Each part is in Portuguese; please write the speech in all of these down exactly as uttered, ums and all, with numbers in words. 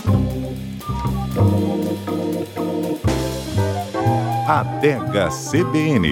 Adega C B N.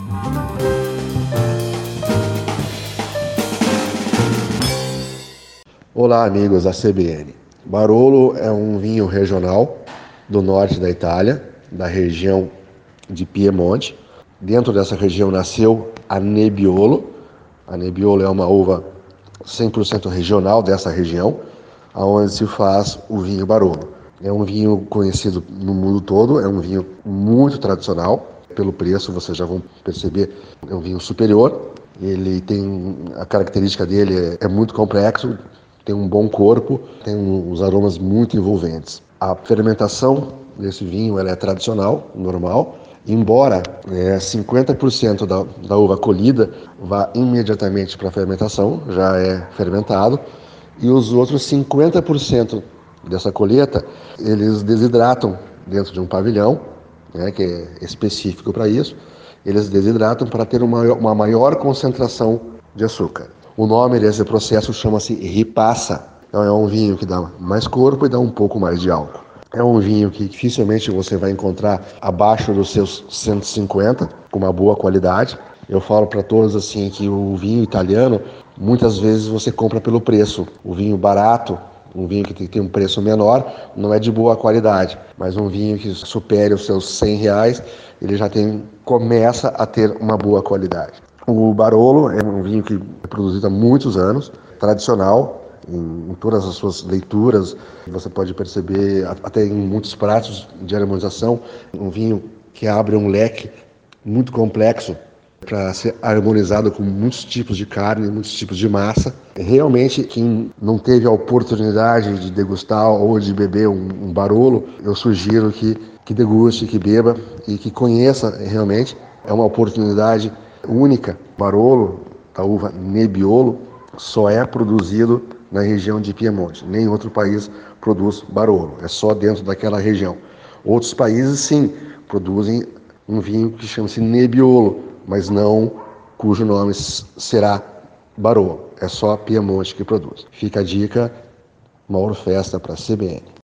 Olá, amigos da C B N. Barolo é um vinho regional do norte da Itália, da região de Piemonte. Dentro dessa região nasceu a Nebbiolo. A Nebbiolo é uma uva cem por cento regional dessa região, onde se faz o vinho Barolo. É um vinho conhecido no mundo todo, é um vinho muito tradicional. Pelo preço, vocês já vão perceber, é um vinho superior. Ele tem, a característica dele é, é muito complexo, tem um bom corpo, tem uns aromas muito envolventes. A fermentação desse vinho ela é tradicional, normal, embora é, cinquenta por cento da, da uva colhida vá imediatamente para a fermentação, já é fermentado, e os outros cinquenta por cento dessa colheita, eles desidratam dentro de um pavilhão, né, que é específico para isso. Eles desidratam para ter uma, uma maior concentração de açúcar. O nome desse processo chama-se ripassa. Então é um vinho que dá mais corpo e dá um pouco mais de álcool. É um vinho que dificilmente você vai encontrar abaixo dos seus cento e cinquenta, com uma boa qualidade. Eu falo para todos assim que o vinho italiano, muitas vezes você compra pelo preço. O vinho barato, um vinho que tem um preço menor, não é de boa qualidade, mas um vinho que supere os seus cem reais, ele já tem, começa a ter uma boa qualidade. O Barolo é um vinho que é produzido há muitos anos, tradicional, em, em todas as suas leituras. Você pode perceber até em muitos pratos de harmonização, um vinho que abre um leque muito complexo para ser harmonizado com muitos tipos de carne, muitos tipos de massa. Realmente, quem não teve a oportunidade de degustar ou de beber um, um Barolo, eu sugiro que, que deguste, que beba e que conheça realmente. É uma oportunidade única. Barolo, da uva Nebbiolo, só é produzido na região de Piemonte. Nem outro país produz Barolo, é só dentro daquela região. Outros países, sim, produzem um vinho que chama-se Nebbiolo, mas não cujo nome será Barolo. É só Piemonte que produz. Fica a dica, Mauro Festa para a C B N.